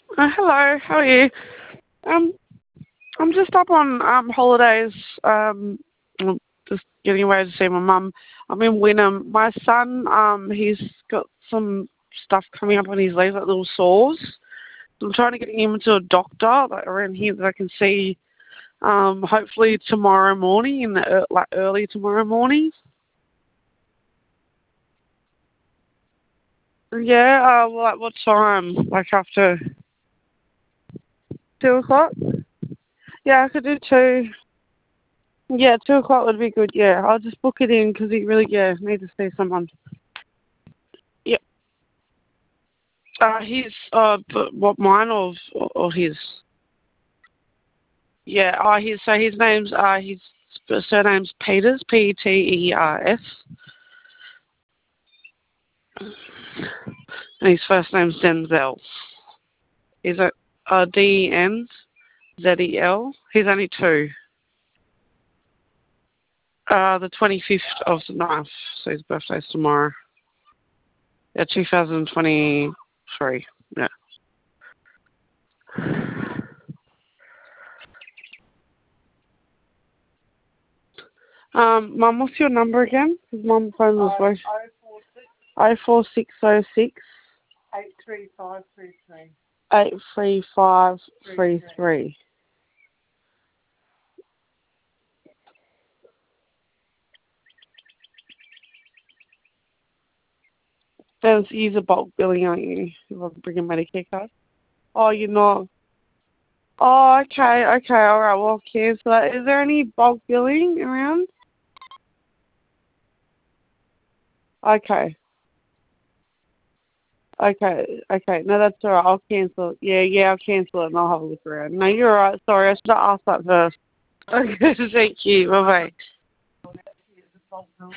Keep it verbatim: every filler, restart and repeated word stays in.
Uh, hello, how are you? Um, I'm just up on um holidays. Um, well, just getting away to see my mum. I'm in Wynnum. My son, um, he's got some stuff coming up on his legs, like little sores. So I'm trying to get him to a doctor, like around here, that I can see. Um, hopefully tomorrow morning, in the ear- like early tomorrow morning. Yeah. Uh, well, like what time? Like after two o'clock? Yeah, I could do two. Yeah, two o'clock would be good. Yeah, I'll just book it in because he really, yeah, need to see someone. Yep. Uh, his, uh, b- what mine or or his? Yeah. Oh, his. So his name's uh his surname's Peters. P E T E R S. And his first name's Denzel. Is it uh D E N Z E L? He's only two. Uh, the twenty fifth of the ninth. So his birthday's tomorrow. Yeah, two thousand twenty three. Yeah. Um, Mum, what's your number again? Because Mum's phone was voice. Oh four six oh six Eight three five three three. eight three five three three. There's use a bulk billing, aren't you? If I bring a Medicare card. Oh, you're not. Oh, okay, okay, all right. Well, I'll cancel that. Is there any bulk billing around? Okay, okay, okay. No, that's all right. I'll cancel it. Yeah, yeah, I'll cancel it and I'll have a look around. No, you're all right. Sorry, I should have asked that first. Okay, thank you. Bye bye.